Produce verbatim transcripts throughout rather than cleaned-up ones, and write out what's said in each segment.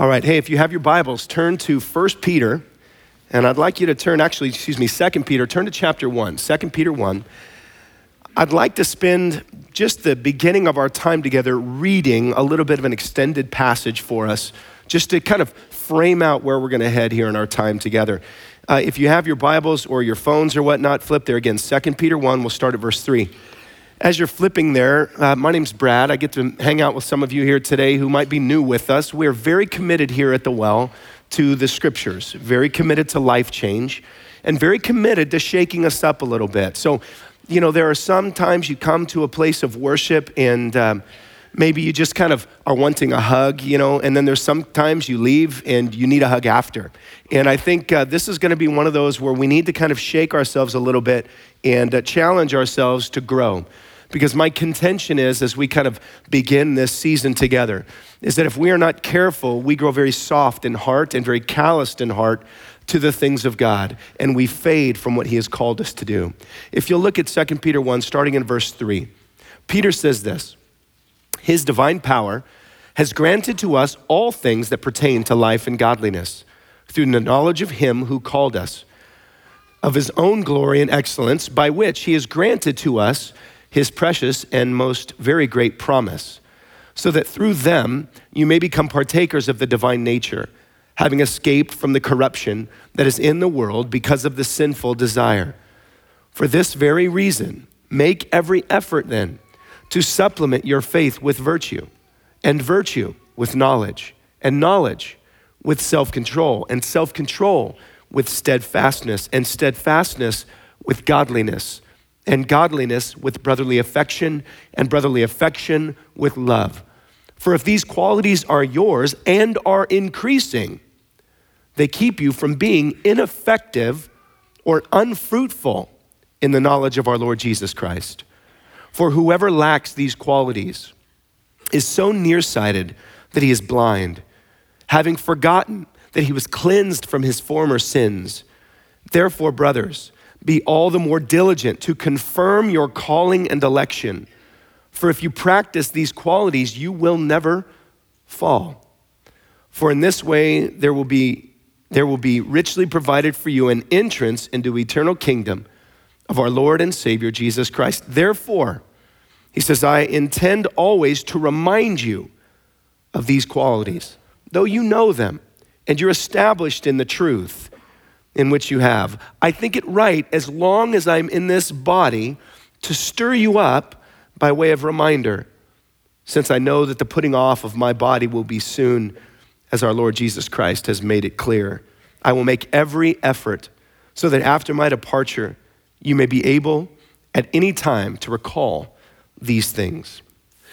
All right, hey, if you have your Bibles, turn to First Peter, and I'd like you to turn, actually, excuse me, Second Peter, turn to chapter one, Second Peter one. I'd like to spend just the beginning of our time together reading a little bit of an extended passage for us, just to kind of frame out where we're gonna head here in our time together. Uh, if you have your Bibles or your phones or whatnot, flip there again, Second Peter one, we'll start at verse three. As you're flipping there, uh, my name's Brad. I get to hang out with some of you here today who might be new with us. We're very committed here at The Well to the scriptures, very committed to life change, and very committed to shaking us up a little bit. So, you know, there are some times you come to a place of worship and um, maybe you just kind of are wanting a hug, you know, and then there's sometimes you leave and you need a hug after. And I think uh, this is gonna be one of those where we need to kind of shake ourselves a little bit and uh, challenge ourselves to grow. Because my contention is, as we kind of begin this season together, is that if we are not careful, we grow very soft in heart and very calloused in heart to the things of God, and we fade from what he has called us to do. If you'll look at Second Peter one, starting in verse three, Peter says this: his divine power has granted to us all things that pertain to life and godliness through the knowledge of him who called us, of his own glory and excellence, by which he has granted to us his precious and most very great promise, so that through them you may become partakers of the divine nature, having escaped from the corruption that is in the world because of the sinful desire. For this very reason, make every effort then to supplement your faith with virtue, and virtue with knowledge, and knowledge with self-control, and self-control with steadfastness, and steadfastness with godliness, and godliness with brotherly affection, and brotherly affection with love. For if these qualities are yours and are increasing, they keep you from being ineffective or unfruitful in the knowledge of our Lord Jesus Christ. For whoever lacks these qualities is so nearsighted that he is blind, having forgotten that he was cleansed from his former sins. Therefore, brothers, be all the more diligent to confirm your calling and election. For if you practice these qualities, you will never fall. For in this way, there will be, there will be richly provided for you an entrance into eternal kingdom of our Lord and Savior, Jesus Christ. Therefore, he says, I intend always to remind you of these qualities, though you know them and you're established in the truth in which you have. I think it right, as long as I'm in this body, to stir you up by way of reminder, since I know that the putting off of my body will be soon, as our Lord Jesus Christ has made it clear. I will make every effort so that after my departure, you may be able at any time to recall these things.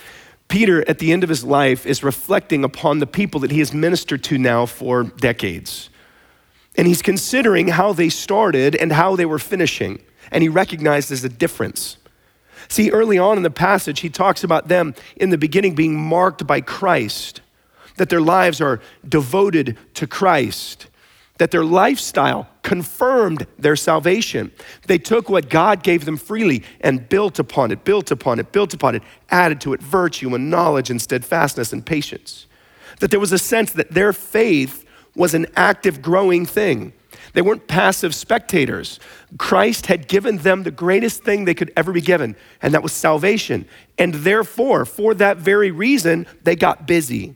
Peter, at the end of his life, is reflecting upon the people that he has ministered to now for decades. And he's considering how they started and how they were finishing. And he recognizes a difference. See, early on in the passage, he talks about them in the beginning being marked by Christ, that their lives are devoted to Christ, that their lifestyle confirmed their salvation. They took what God gave them freely and built upon it, built upon it, built upon it, added to it virtue and knowledge and steadfastness and patience. That there was a sense that their faith was an active, growing thing. They weren't passive spectators. Christ had given them the greatest thing they could ever be given, and that was salvation. And therefore, for that very reason, they got busy.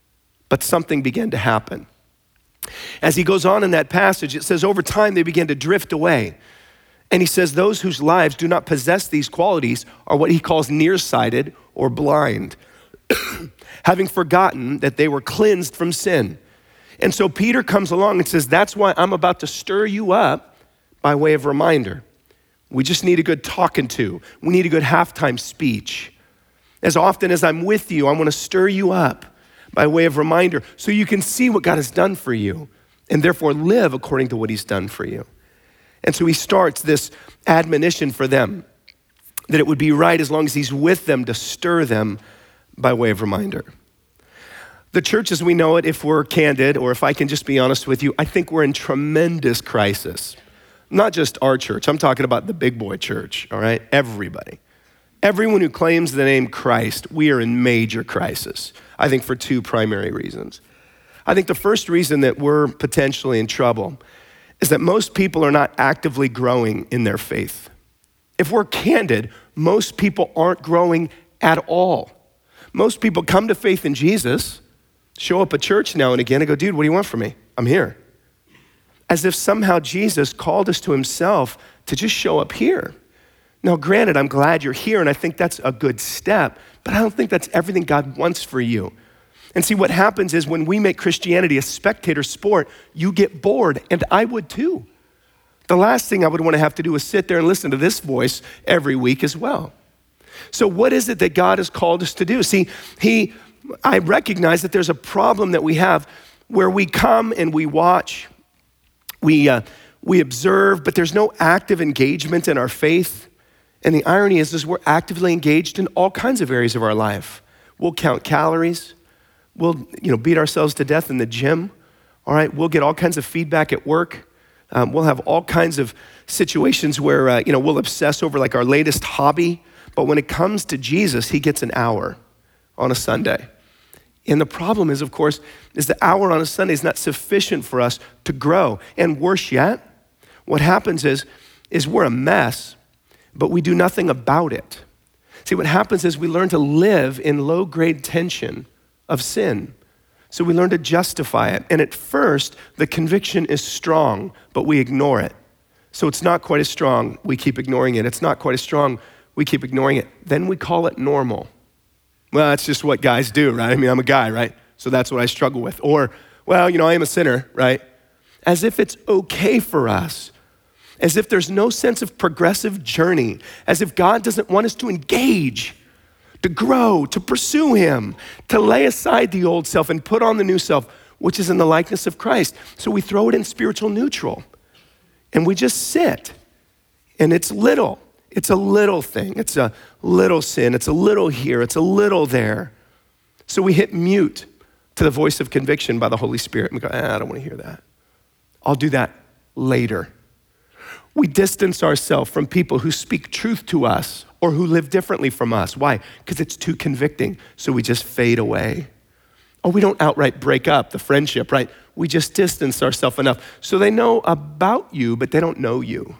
But something began to happen. As he goes on in that passage, it says, over time, they began to drift away. And he says, those whose lives do not possess these qualities are what he calls nearsighted or blind, having forgotten that they were cleansed from sin. And so Peter comes along and says, that's why I'm about to stir you up by way of reminder. We just need a good talking to. We need a good halftime speech. As often as I'm with you, I want to stir you up by way of reminder so you can see what God has done for you and therefore live according to what he's done for you. And so he starts this admonition for them that it would be right as long as he's with them to stir them by way of reminder. The church as we know it, if we're candid, or if I can just be honest with you, I think we're in tremendous crisis. Not just our church, I'm talking about the big boy church, all right? Everybody. Everyone who claims the name Christ, we are in major crisis. I think for two primary reasons. I think the first reason that we're potentially in trouble is that most people are not actively growing in their faith. If we're candid, most people aren't growing at all. Most people come to faith in Jesus, show up at church now and again and go, dude, what do you want from me? I'm here. As if somehow Jesus called us to himself to just show up here. Now, granted, I'm glad you're here, and I think that's a good step, but I don't think that's everything God wants for you. And see, what happens is when we make Christianity a spectator sport, you get bored, and I would too. The last thing I would want to have to do is sit there and listen to this voice every week as well. So what is it that God has called us to do? See, he, I recognize that there's a problem that we have where we come and we watch, we, uh, we observe, but there's no active engagement in our faith. And the irony is, is we're actively engaged in all kinds of areas of our life. We'll count calories. We'll, you know, beat ourselves to death in the gym. All right, we'll get all kinds of feedback at work. Um, we'll have all kinds of situations where, uh, you know, we'll obsess over like our latest hobby. But when it comes to Jesus, he gets an hour on a Sunday. And the problem is, of course, is the hour on a Sunday is not sufficient for us to grow. And worse yet, what happens is, is we're a mess, but we do nothing about it. See, what happens is we learn to live in low-grade tension of sin. So we learn to justify it. And at first, the conviction is strong, but we ignore it. So it's not quite as strong, we keep ignoring it. It's not quite as strong, we keep ignoring it. Then we call it normal. Well, that's just what guys do, right? I mean, I'm a guy, right? So that's what I struggle with. Or, well, you know, I am a sinner, right? As if it's okay for us. As if there's no sense of progressive journey, as if God doesn't want us to engage, to grow, to pursue him, to lay aside the old self and put on the new self, which is in the likeness of Christ. So we throw it in spiritual neutral and we just sit, and it's little. It's a little thing. It's a little sin. It's a little here. It's a little there. So we hit mute to the voice of conviction by the Holy Spirit. And we go, eh, I don't want to hear that. I'll do that later. We distance ourselves from people who speak truth to us or who live differently from us. Why? Because it's too convicting, so we just fade away. Or we don't outright break up the friendship, right? We just distance ourselves enough so they know about you, but they don't know you.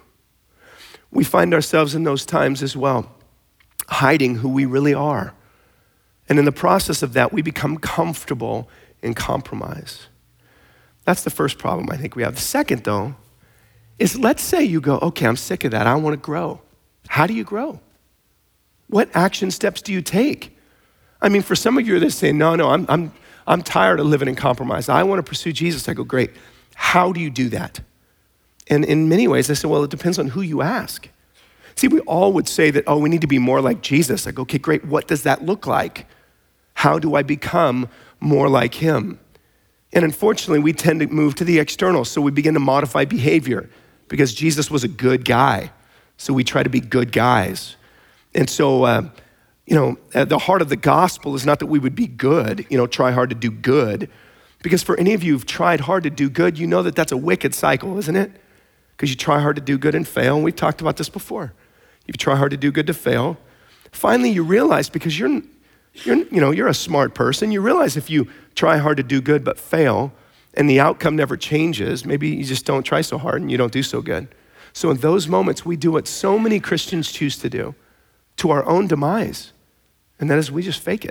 We find ourselves in those times as well, hiding who we really are. And in the process of that, we become comfortable in compromise. That's the first problem I think we have. The second, though, is let's say you go, okay, I'm sick of that. I want to grow. How do you grow? What action steps do you take? I mean, for some of you that say, no, no, I'm, I'm, I'm tired of living in compromise. I want to pursue Jesus. I go, great. How do you do that? And in many ways, I say, well, it depends on who you ask. See, we all would say that, oh, we need to be more like Jesus. I go, okay, great. What does that look like? How do I become more like him? And unfortunately, we tend to move to the external. So we begin to modify behavior because Jesus was a good guy. So we try to be good guys. And so, uh, you know, at the heart of the gospel is not that we would be good, you know, try hard to do good. Because for any of you who've tried hard to do good, you know that that's a wicked cycle, isn't it? Because you try hard to do good and fail. And we've talked about this before. You try hard to do good to fail. Finally, you realize, because you're, you're, you know, you're a smart person, you realize if you try hard to do good but fail, and the outcome never changes, maybe you just don't try so hard and you don't do so good. So in those moments, we do what so many Christians choose to do, to our own demise, and that is we just fake it.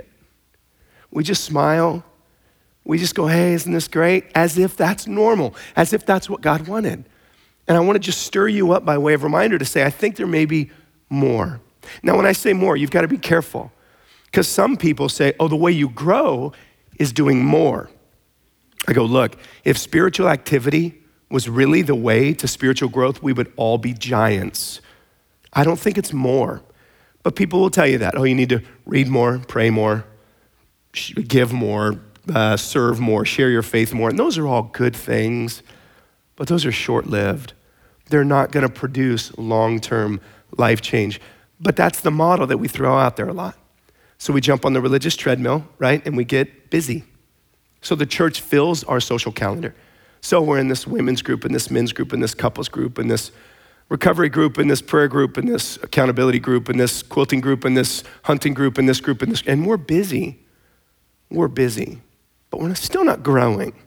We just smile. We just go, hey, isn't this great? As if that's normal, as if that's what God wanted. And I want to just stir you up by way of reminder to say, I think there may be more. Now, when I say more, you've got to be careful, because some people say, oh, the way you grow is doing more. I go, look, if spiritual activity was really the way to spiritual growth, we would all be giants. I don't think it's more, but people will tell you that. Oh, you need to read more, pray more, give more, uh, serve more, share your faith more. And those are all good things, but those are short-lived. They're not gonna produce long-term life change. But that's the model that we throw out there a lot. So we jump on the religious treadmill, right? And we get busy. So the church fills our social calendar. So we're in this women's group, and this men's group, and this couples group, and this recovery group, and this prayer group, and this accountability group, and this quilting group, and this hunting group, and this group, and this, and we're busy. We're busy, but we're still not growing.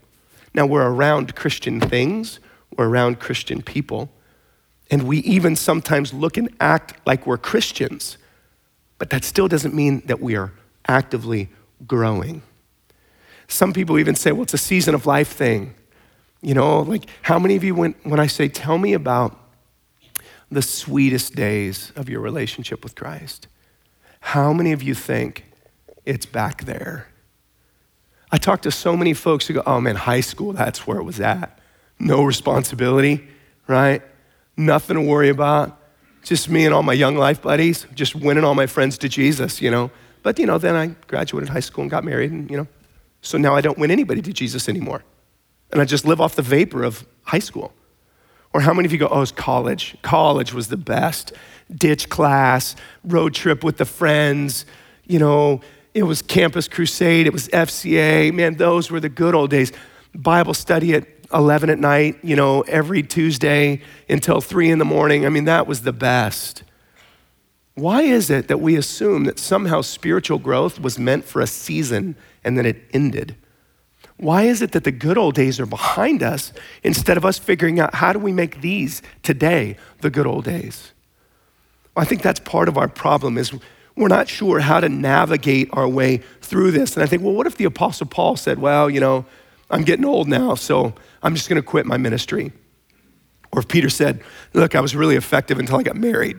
Now, we're around Christian things, we're around Christian people, and we even sometimes look and act like we're Christians, but that still doesn't mean that we are actively growing. Some people even say, well, it's a season of life thing. You know, like how many of you, when, when I say, tell me about the sweetest days of your relationship with Christ, how many of you think it's back there? I talk to so many folks who go, oh man, high school, that's where it was at. No responsibility, right? Nothing to worry about. Just me and all my young life buddies, just winning all my friends to Jesus, you know. But, you know, then I graduated high school and got married and, you know, so now I don't win anybody to Jesus anymore. And I just live off the vapor of high school. Or how many of you go, oh, it's college. College was the best. Ditch class, road trip with the friends, you know, it was Campus Crusade, it was F C A. Man, those were the good old days. Bible study at eleven at night, you know, every Tuesday until three in the morning. I mean, that was the best. Why is it that we assume that somehow spiritual growth was meant for a season and then it ended? Why is it that the good old days are behind us instead of us figuring out how do we make these today the good old days? I think that's part of our problem is we're not sure how to navigate our way through this. And I think, well, what if the Apostle Paul said, well, you know, I'm getting old now, so I'm just gonna quit my ministry. Or if Peter said, look, I was really effective until I got married.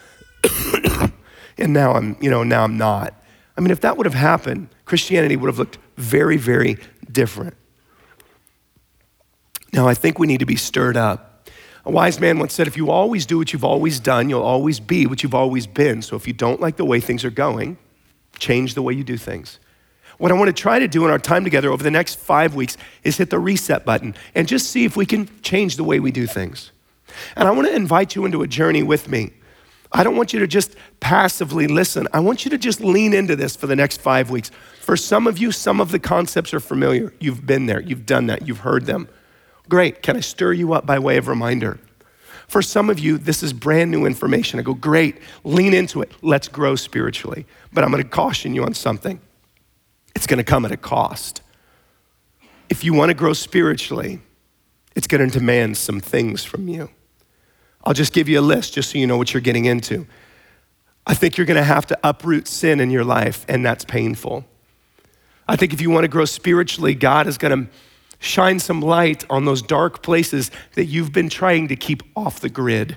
And now I'm, you know, now I'm not. I mean, if that would have happened, Christianity would have looked very, very different. Now, I think we need to be stirred up. A wise man once said, if you always do what you've always done, you'll always be what you've always been. So if you don't like the way things are going, change the way you do things. What I want to try to do in our time together over the next five weeks is hit the reset button and just see if we can change the way we do things. And I want to invite you into a journey with me. I don't want you to just passively listen. I want you to just lean into this for the next five weeks. For some of you, some of the concepts are familiar. You've been there, you've done that, you've heard them. Great, can I stir you up by way of reminder? For some of you, this is brand new information. I go, great, lean into it. Let's grow spiritually. But I'm gonna caution you on something. It's gonna come at a cost. If you wanna grow spiritually, it's gonna demand some things from you. I'll just give you a list just so you know what you're getting into. I think you're gonna have to uproot sin in your life, and that's painful. I think if you wanna grow spiritually, God is gonna shine some light on those dark places that you've been trying to keep off the grid.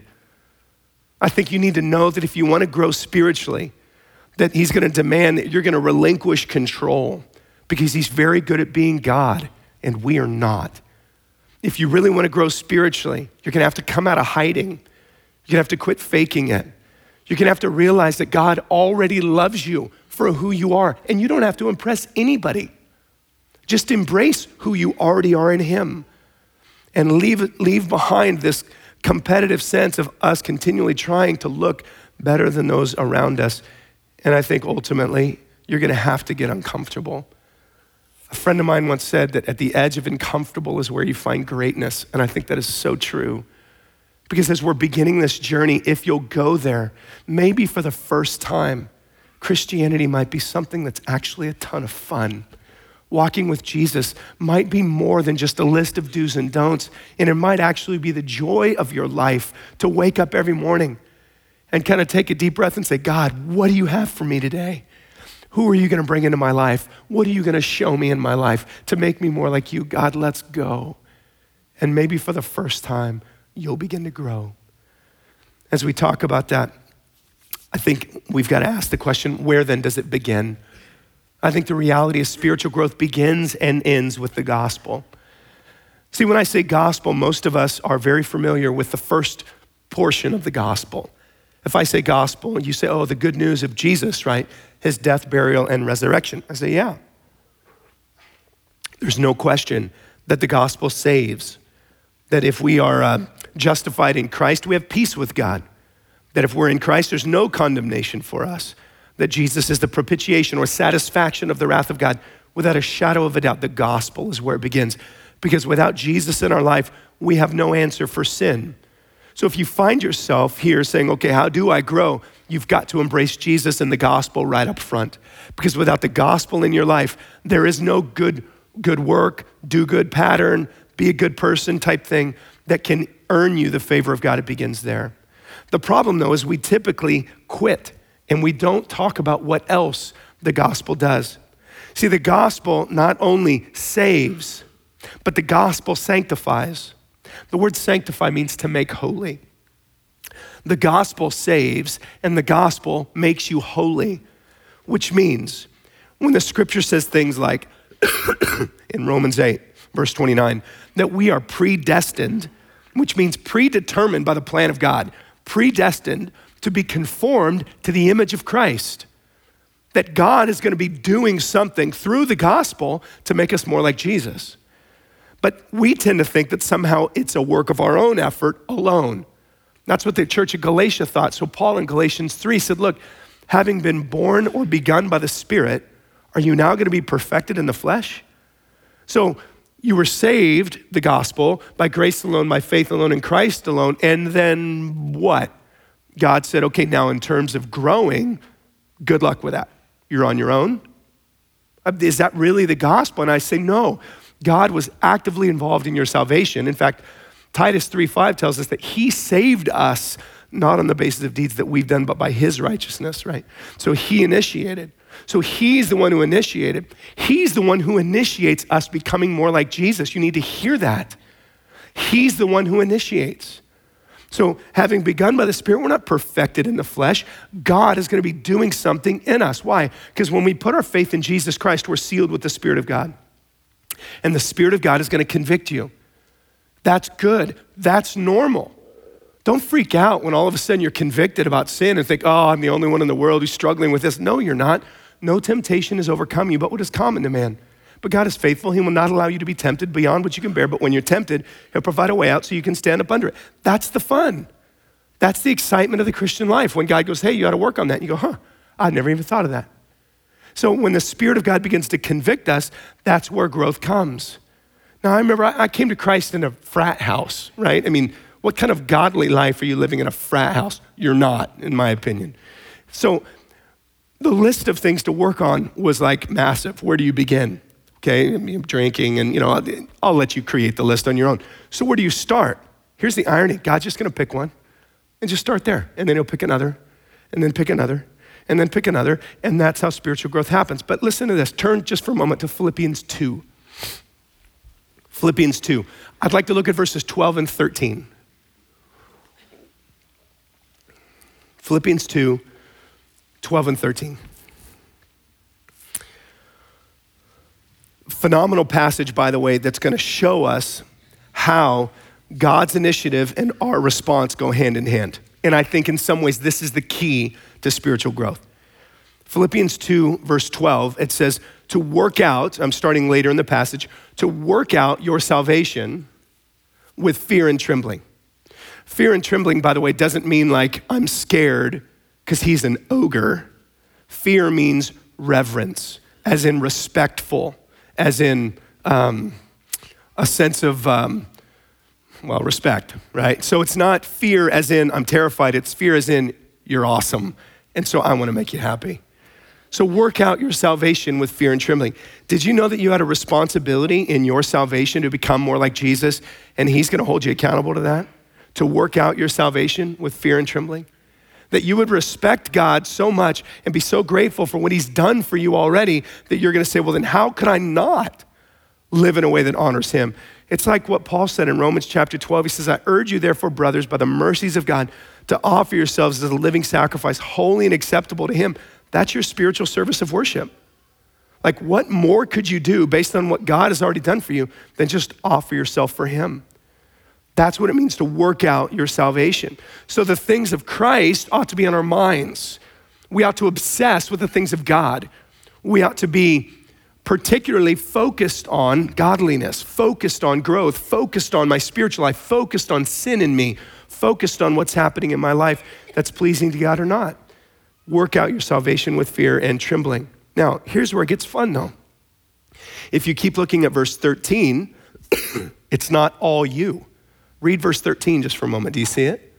I think you need to know that if you wanna grow spiritually, that he's gonna demand that you're gonna relinquish control because he's very good at being God, and we are not. If you really wanna grow spiritually, you're gonna have to come out of hiding. You're gonna have to quit faking it. You're gonna have to realize that God already loves you for who you are, and you don't have to impress anybody. Just embrace who you already are in him and leave, leave behind this competitive sense of us continually trying to look better than those around us. And I think ultimately, you're gonna have to get uncomfortable. A friend of mine once said that at the edge of uncomfortable is where you find greatness. And I think that is so true. Because as we're beginning this journey, if you'll go there, maybe for the first time, Christianity might be something that's actually a ton of fun. Walking with Jesus might be more than just a list of do's and don'ts. And it might actually be the joy of your life to wake up every morning and kind of take a deep breath and say, God, what do you have for me today? Who are you gonna bring into my life? What are you gonna show me in my life to make me more like you? God, let's go. And maybe for the first time, you'll begin to grow. As we talk about that, I think we've got to ask the question, where then does it begin? I think the reality is spiritual growth begins and ends with the gospel. See, when I say gospel, most of us are very familiar with the first portion of the gospel. If I say gospel, you say, oh, the good news of Jesus, right? His death, burial, and resurrection. I say, yeah. There's no question that the gospel saves. That if we are uh, justified in Christ, we have peace with God. That if we're in Christ, there's no condemnation for us. That Jesus is the propitiation or satisfaction of the wrath of God. Without a shadow of a doubt, the gospel is where it begins. Because without Jesus in our life, we have no answer for sin. So if you find yourself here saying, okay, how do I grow? You've got to embrace Jesus and the gospel right up front. Because without the gospel in your life, there is no good good work, do good pattern, be a good person type thing that can earn you the favor of God. It begins there. The problem though is we typically quit and we don't talk about what else the gospel does. See, the gospel not only saves, but the gospel sanctifies. The word sanctify means to make holy. The gospel saves and the gospel makes you holy, which means when the scripture says things like in Romans eight, verse twenty-nine, that we are predestined, which means predetermined by the plan of God, predestined to be conformed to the image of Christ. That God is gonna be doing something through the gospel to make us more like Jesus. But we tend to think that somehow it's a work of our own effort alone. That's what the church of Galatia thought. So Paul in Galatians three said, look, having been born or begun by the Spirit, are you now gonna be perfected in the flesh? So you were saved, the gospel, by grace alone, by faith alone, in Christ alone, and then what? God said, okay, now in terms of growing, good luck with that. You're on your own? Is that really the gospel? And I say, no. God was actively involved in your salvation. In fact, Titus three five tells us that he saved us not on the basis of deeds that we've done, but by his righteousness, right? So he initiated. So he's the one who initiated. He's the one who initiates us becoming more like Jesus. You need to hear that. He's the one who initiates. So having begun by the Spirit, we're not perfected in the flesh. God is gonna be doing something in us. Why? Because when we put our faith in Jesus Christ, we're sealed with the Spirit of God. And the Spirit of God is gonna convict you. That's good. That's normal. Don't freak out when all of a sudden you're convicted about sin and think, oh, I'm the only one in the world who's struggling with this. No, you're not. No temptation has overcome you, but what is common to man? But God is faithful. He will not allow you to be tempted beyond what you can bear, but when you're tempted, he'll provide a way out so you can stand up under it. That's the fun. That's the excitement of the Christian life. When God goes, hey, you ought to work on that. And you go, huh, I've never even thought of that. So when the Spirit of God begins to convict us, that's where growth comes. Now, I remember I came to Christ in a frat house, right? I mean, what kind of godly life are you living in a frat house? You're not, in my opinion. So the list of things to work on was like massive. Where do you begin? Okay, I mean, drinking and, you know, I'll, I'll let you create the list on your own. So where do you start? Here's the irony. God's just gonna pick one and just start there. And then he'll pick another and then pick another and then pick another. And that's how spiritual growth happens. But listen to this. Turn just for a moment to Philippians two. Philippians two. I'd like to look at verses twelve and thirteen. Philippians two, twelve and thirteen. Phenomenal passage, by the way, that's gonna show us how God's initiative and our response go hand in hand. And I think in some ways, this is the key to spiritual growth. Philippians two, verse twelve, it says, to work out, I'm starting later in the passage, to work out your salvation with fear and trembling. Fear and trembling, by the way, doesn't mean like I'm scared because he's an ogre. Fear means reverence, as in respectful, as in um, a sense of, um, well, respect, right? So it's not fear as in I'm terrified, it's fear as in you're awesome, and so I wanna make you happy. So work out your salvation with fear and trembling. Did you know that you had a responsibility in your salvation to become more like Jesus, and he's gonna hold you accountable to that? To work out your salvation with fear and trembling? That you would respect God so much and be so grateful for what he's done for you already that you're gonna say, well, then how could I not live in a way that honors him? It's like what Paul said in Romans chapter twelve. He says, I urge you therefore, brothers, by the mercies of God, to offer yourselves as a living sacrifice, holy and acceptable to him. That's your spiritual service of worship. Like what more could you do based on what God has already done for you than just offer yourself for him? That's what it means to work out your salvation. So the things of Christ ought to be on our minds. We ought to obsess with the things of God. We ought to be particularly focused on godliness, focused on growth, focused on my spiritual life, focused on sin in me, focused on what's happening in my life that's pleasing to God or not. Work out your salvation with fear and trembling. Now, here's where it gets fun though. If you keep looking at verse thirteen, it's not all you. Read verse thirteen just for a moment. Do you see it?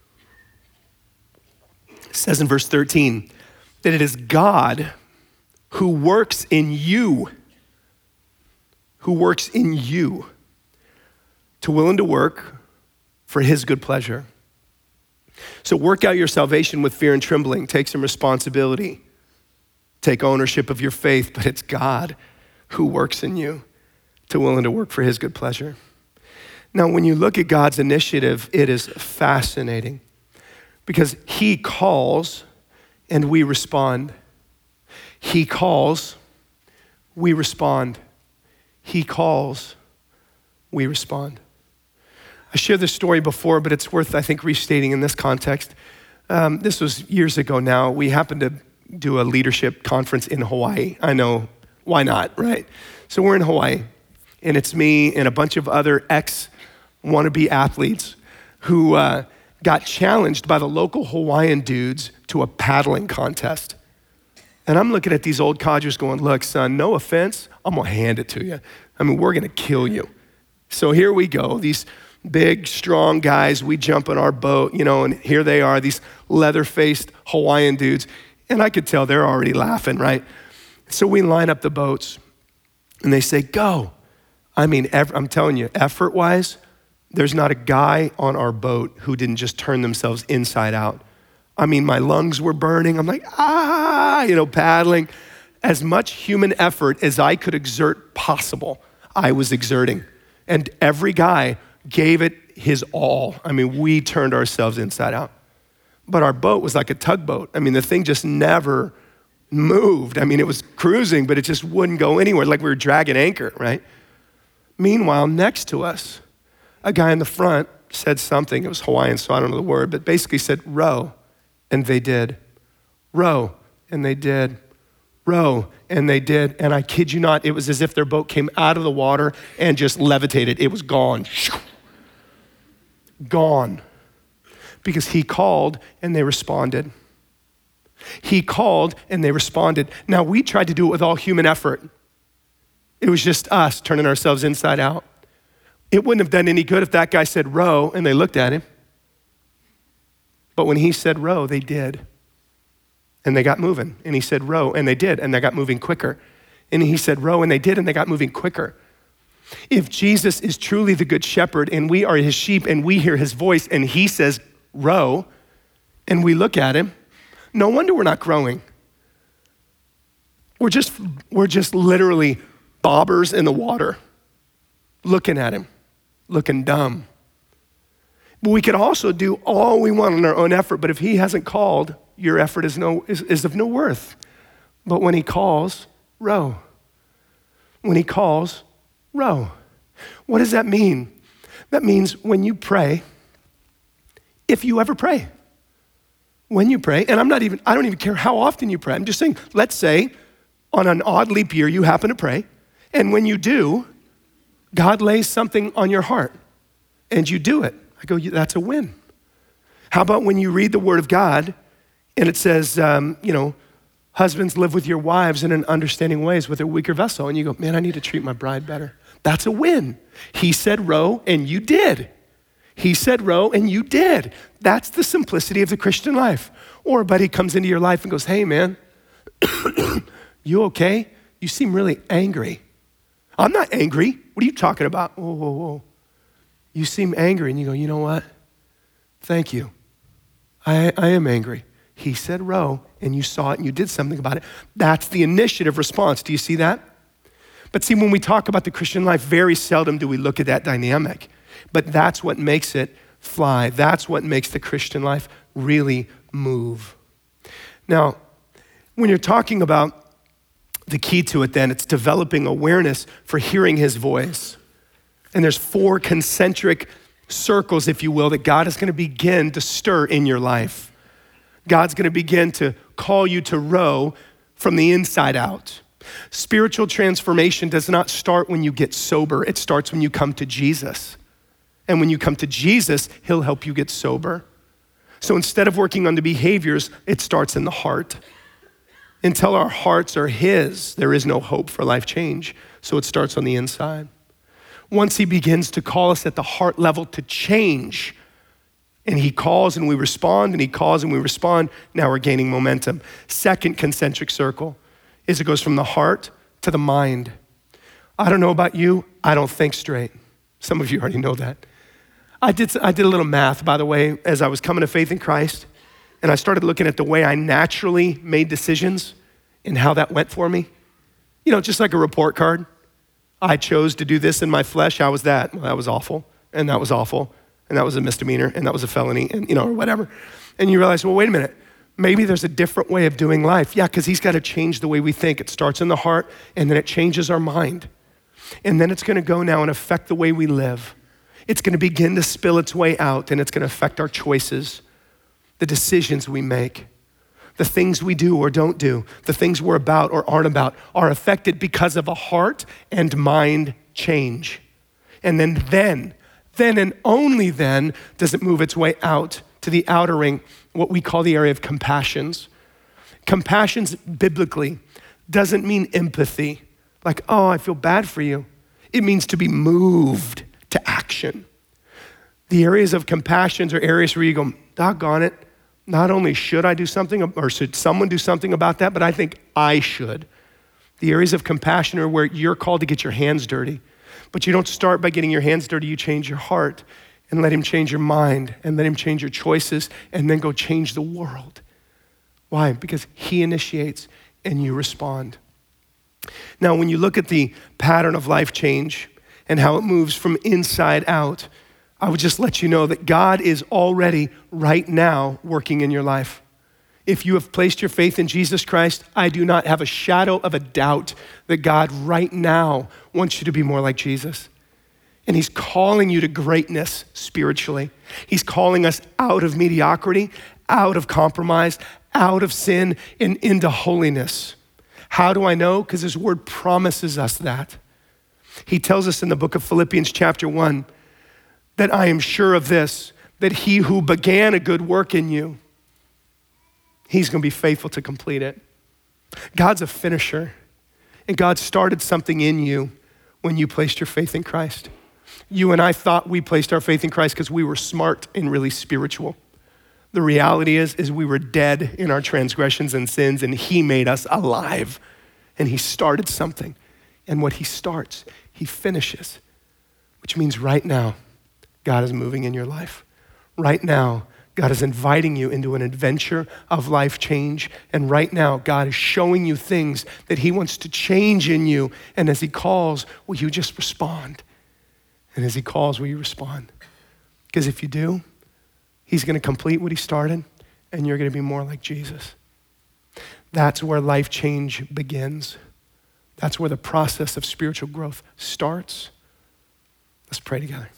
It says in verse thirteen that it is God who works in you who works in you to will and to work for his good pleasure. So work out your salvation with fear and trembling. Take some responsibility. Take ownership of your faith, but it's God who works in you to will and to work for his good pleasure. Now, when you look at God's initiative, it is fascinating because he calls and we respond. He calls, we respond. He calls, we respond. I shared this story before, but it's worth, I think, restating in this context. Um, this was years ago now. We happened to do a leadership conference in Hawaii. I know, why not, right? So we're in Hawaii, and it's me and a bunch of other ex-wannabe athletes who uh, got challenged by the local Hawaiian dudes to a paddling contest. And I'm looking at these old codgers going, look, son, no offense, I'm gonna hand it to you. I mean, we're gonna kill you. So here we go, these big, strong guys, we jump in our boat, you know, and here they are, these leather-faced Hawaiian dudes. And I could tell they're already laughing, right? So we line up the boats and they say, go. I mean, ev- I'm telling you, effort-wise, there's not a guy on our boat who didn't just turn themselves inside out. I mean, my lungs were burning. I'm like, ah, you know, paddling. As much human effort as I could exert possible, I was exerting. And every guy gave it his all. I mean, we turned ourselves inside out. But our boat was like a tugboat. I mean, the thing just never moved. I mean, it was cruising, but it just wouldn't go anywhere, like we were dragging anchor, right? Meanwhile, next to us, a guy in the front said something. It was Hawaiian, so I don't know the word, but basically said, row, and they did. Row, and they did. Row, and they did. And I kid you not, it was as if their boat came out of the water and just levitated. It was gone. Gone. Because he called and they responded. He called and they responded. Now, we tried to do it with all human effort. It was just us turning ourselves inside out. It wouldn't have done any good if that guy said row and they looked at him. But when he said row, they did. And they got moving. And he said row and they did, and they got moving quicker. And he said row and they did, and they got moving quicker. If Jesus is truly the good shepherd and we are his sheep and we hear his voice and he says row, and we look at him, no wonder we're not growing. We're just, we're just literally bobbers in the water, looking at him, looking dumb. But we could also do all we want in our own effort, but if he hasn't called, your effort is, no, is, is of no worth. But when he calls, row. When he calls, row. What does that mean? That means when you pray, if you ever pray, when you pray, and I'm not even, I don't even care how often you pray. I'm just saying, let's say on an odd leap year, you happen to pray. And when you do, God lays something on your heart and you do it. I go, that's a win. How about when you read the word of God and it says, um, you know, husbands live with your wives in an understanding ways with a weaker vessel. And you go, man, I need to treat my bride better. That's a win. He said row and you did. He said row and you did. That's the simplicity of the Christian life. Or a buddy comes into your life and goes, hey man, you okay? You seem really angry. I'm not angry. What are you talking about? Whoa, whoa, whoa. You seem angry. And you go, you know what? Thank you. I, I am angry. He said row and you saw it and you did something about it. That's the initiative response. Do you see that? But see, when we talk about the Christian life, very seldom do we look at that dynamic. But that's what makes it fly. That's what makes the Christian life really move. Now, when you're talking about the key to it then, it's developing awareness for hearing his voice. And there's four concentric circles, if you will, that God is gonna begin to stir in your life. God's gonna begin to call you to row from the inside out. Spiritual transformation does not start when you get sober. It starts when you come to Jesus. And when you come to Jesus, he'll help you get sober. So instead of working on the behaviors, it starts in the heart. Until our hearts are his, there is no hope for life change. So it starts on the inside. Once he begins to call us at the heart level to change, and he calls and we respond, and he calls and we respond, now we're gaining momentum. Second concentric circle is it goes from the heart to the mind. I don't know about you, I don't think straight. Some of you already know that. I did, I did a little math, by the way, as I was coming to faith in Christ, and I started looking at the way I naturally made decisions and how that went for me. You know, just like a report card. I chose to do this in my flesh. How was that? Well, that was awful, and that was awful, and that was a misdemeanor, and that was a felony, and you know, or whatever. And you realize, well, wait a minute. Maybe there's a different way of doing life. Yeah, because he's got to change the way we think. It starts in the heart, and then it changes our mind. And then it's going to go now and affect the way we live. It's going to begin to spill its way out, and it's going to affect our choices, the decisions we make, the things we do or don't do, the things we're about or aren't about are affected because of a heart and mind change. And then, then, then and only then does it move its way out to the outer ring, what we call the area of compassions. Compassions biblically doesn't mean empathy, like, oh, I feel bad for you. It means to be moved to action. The areas of compassions are areas where you go, doggone it, not only should I do something, or should someone do something about that, but I think I should. The areas of compassion are where you're called to get your hands dirty, but you don't start by getting your hands dirty, you change your heart and let him change your mind and let him change your choices and then go change the world. Why? Because he initiates and you respond. Now, when you look at the pattern of life change and how it moves from inside out, I would just let you know that God is already right now working in your life. If you have placed your faith in Jesus Christ, I do not have a shadow of a doubt that God right now wants you to be more like Jesus. And he's calling you to greatness spiritually. He's calling us out of mediocrity, out of compromise, out of sin, and into holiness. How do I know? Because his word promises us that. He tells us in the book of Philippians chapter one, that I am sure of this, that he who began a good work in you, he's gonna be faithful to complete it. God's a finisher, and God started something in you when you placed your faith in Christ. You and I thought we placed our faith in Christ because we were smart and really spiritual. The reality is, is we were dead in our transgressions and sins, and he made us alive, and he started something. And what he starts, he finishes, which means right now, God is moving in your life. Right now, God is inviting you into an adventure of life change. And right now, God is showing you things that he wants to change in you. And as he calls, will you just respond? And as he calls, will you respond? Because if you do, he's gonna complete what he started, and you're gonna be more like Jesus. That's where life change begins. That's where the process of spiritual growth starts. Let's pray together.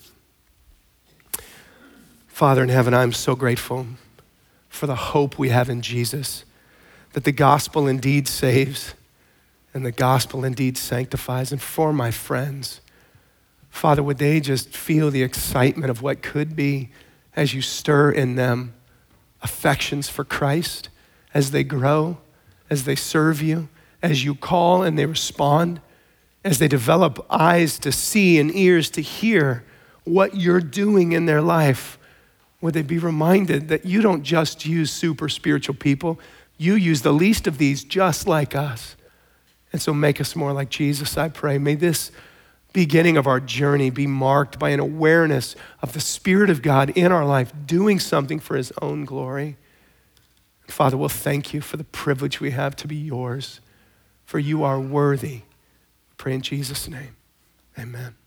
Father in heaven, I'm so grateful for the hope we have in Jesus, that the gospel indeed saves and the gospel indeed sanctifies. And for my friends, Father, would they just feel the excitement of what could be as you stir in them affections for Christ, as they grow, as they serve you, as you call and they respond, as they develop eyes to see and ears to hear what you're doing in their life. Would they be reminded that you don't just use super spiritual people, you use the least of these just like us. And so make us more like Jesus, I pray. May this beginning of our journey be marked by an awareness of the Spirit of God in our life, doing something for his own glory. Father, we'll thank you for the privilege we have to be yours, for you are worthy. I pray in Jesus' name, amen.